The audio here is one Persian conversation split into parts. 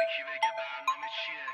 یکی بگه برنامه چیه؟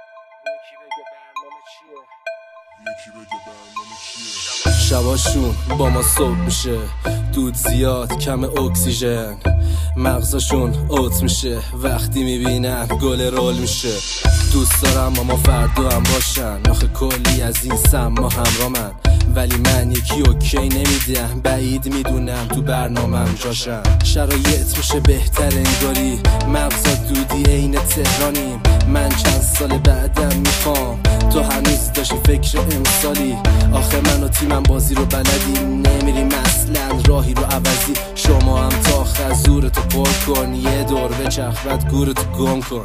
شباشون با ما صبح میشه، دود زیاد کم اکسیژن، مغزشون اوت میشه وقتی میبینن گل رول میشه. دوست دارم اما فردا هم باشن، آخه کلی از این سما همرامن، ولی من یکی اوکی نمیدم، بعید میدونم تو برنامه‌ام جاشن. شرایط میشه بهتر انگاری، مغزا دودی عین تهرانیم، من چند سال بعدم میخوام تو هنوز داشتی فکر امسالی. آخه من و تیمم بازی رو بلدیم، نمیریم اصلا راهی رو عوضی. شما هم تا خزورتو پر کن، یه دور بچرخ بعد گورتو گم کن.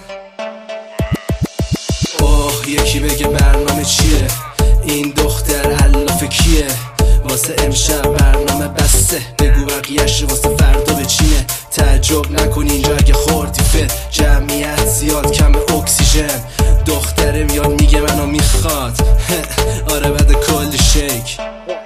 اوه یکی بگه برنامه چیه؟ این دختر علافه کیه؟ واسه امشب برنامه بسته، بگو بقیه‌اش واسه فردا بچینه. تعجب نکن اینجا اگه خوردی فت، جمعیت زیاد کم اکسیژن، دختره میاد میگه منو میخواد. آره بعد کلی شیک.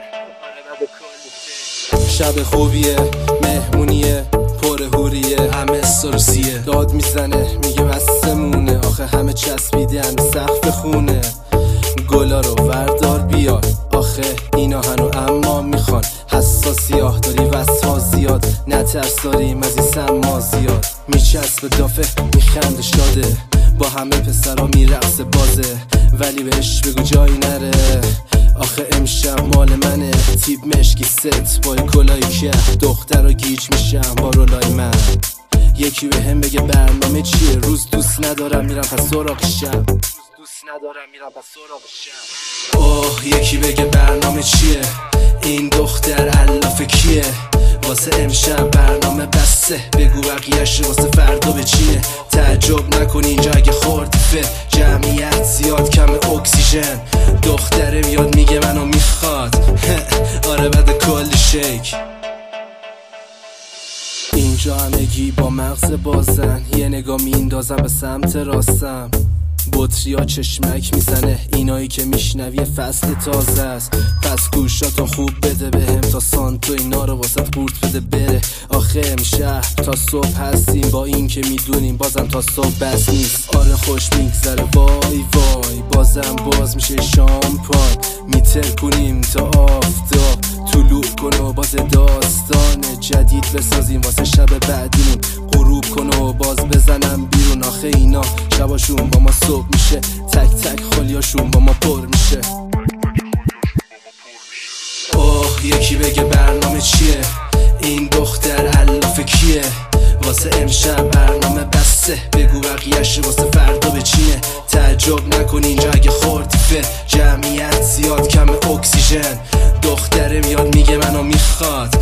شب خوبیه، مهمونیه، پر هوریه، همه سرسیه، داد میزنه میگه بسمونه، آخه همه چسبیدن به سقف خونه. گلا رو وردار بیار، آخه اینا هنو اما میخوان. حساسیاه داری وسها زیاد، نترس داریم از این سما زیاد. میچسب دافه میخنده شاده، با همه پسرا میرقصه بازه، ولی بهش بگو جایی نره. آخه امشب مال منه، تیپ مشکی ست با کلای که، دختر گیج میشم با رولای من. یکی به هم بگه برنامه چیه؟ روز دوست ندارم میرم پس سراغ شب، اوه یکی بگه برنامه چیه؟ این دختر علافه کیه؟ واسه امشب برنامه بسته، بگو بقیه‌اش واسه فردا بچینه. تعجب نکن اینجا اگه خوردی فت، جمعیت زیاد کم اکسیژن، دختره میاد میگه منو میخواد. آره بعد کلی شیک. اینجا همگی با مغز بازن، یه نگاه میندازم به سمت راستم، بطریا چشمک میزنه، اینایی که میشنوی فصل تازه است. پس گوشاتو خوب بده بهم، تا سانتو اینا رو واسه قورت بده بره. آخه امشب تا صبح هستیم، با این که میدونیم بازم تا صبح بس نیست. آره خوش میگذره وای وای، بازم باز میشه شامپان، میتر کنیم تا آفتاب طلوع کن و باز داستان جدید بسازیم واسه شب بعدیمون. غروب کن و باز بزنم بیرون، آخه اینا شباشون با ما صبح میشه، تک تک خالیاشون با ما پر میشه. اوه یکی بگه برنامه چیه؟ این دختر علافه کیه؟ واسه امشب برنامه بسته، بگو بقیه‌اش واسه فردا بچینه. تعجب نکن اینجا اگه خوردی فت، جمعیت زیاد کم اکسیژن، دختره میاد میگه منو میخواد.